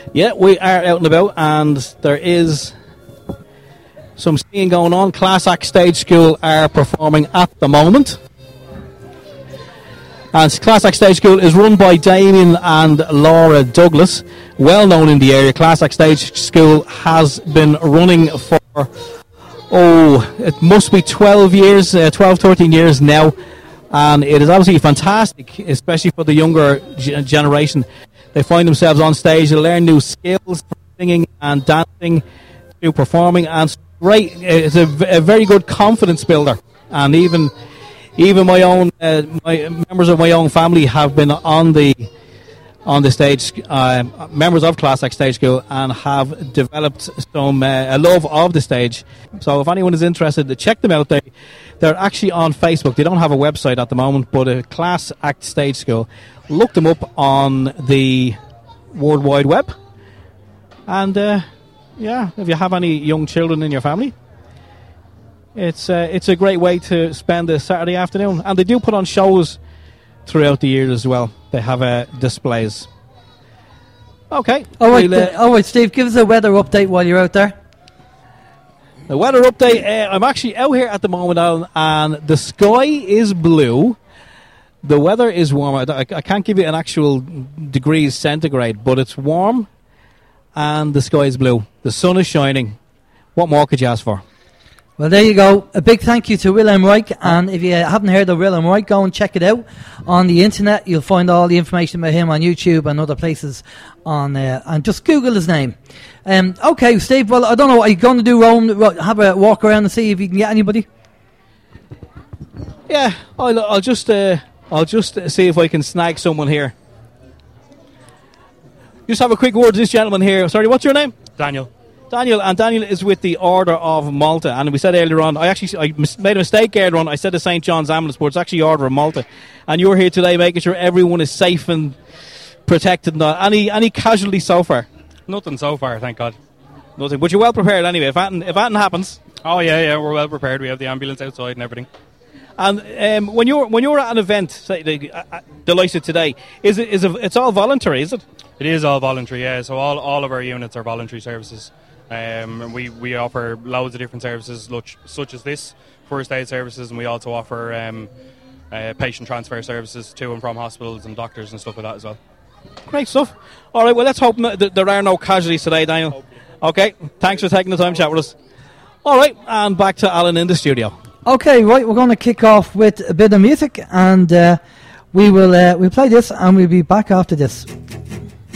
Yeah, we are out and about, and there is some skiing going on. Class Act Stage School are performing at the moment. And Class Act Stage School is run by Damien and Laura Douglas, well known in the area. Class Act Stage School has been running for, it must be 13 years now. And it is absolutely fantastic, especially for the younger generation. They find themselves on stage, they learn new skills from singing and dancing to performing, and great. It's a very good confidence builder. And even my own members of my own family have been on the stage, members of Class Act Stage School, and have developed some a love of the stage. So if anyone is interested, check them out. They're actually on Facebook. They don't have a website at the moment, but Class Act Stage School. Look them up on the World Wide Web. And if you have any young children in your family, it's a great way to spend a Saturday afternoon. And they do put on shows throughout the year as well. They have displays. Okay. All right, Steve, give us a weather update while you're out there. The weather update, I'm actually out here at the moment, Alan, and the sky is blue. The weather is warm. I can't give you an actual degrees centigrade, but it's warm and the sky is blue. The sun is shining. What more could you ask for? Well, there you go. A big thank you to Wilhelm Reich. And if you haven't heard of Wilhelm Reich, go and check it out on the internet. You'll find all the information about him on YouTube and other places and just Google his name. Okay, Steve, well, I don't know, are you going to do have a walk around and see if you can get anybody? Yeah, I'll just see if I can snag someone here. Just have a quick word to this gentleman here. Sorry, what's your name? Daniel is with the Order of Malta, and we said earlier on, I made a mistake earlier on. I said the St. John's Ambulance, but it's actually Order of Malta, and you're here today making sure everyone is safe and protected. Any casualties so far? Nothing so far, thank God. Nothing, but you're well prepared anyway. If anything happens. Oh yeah, we're well prepared. We have the ambulance outside and everything. And when you're at an event, say Delighted today, it's all voluntary, is it? It is all voluntary, yeah. So all of our units are voluntary services. We offer loads of different services, such as this, first aid services, and we also offer patient transfer services to and from hospitals and doctors and stuff like that as well. Great stuff. All right, well, let's hope that there are no casualties today, Daniel. Okay, thanks for taking the time to chat with us. All right, and back to Alan in the studio. Okay, right, we're going to kick off with a bit of music, and we'll play this, and we'll be back after this.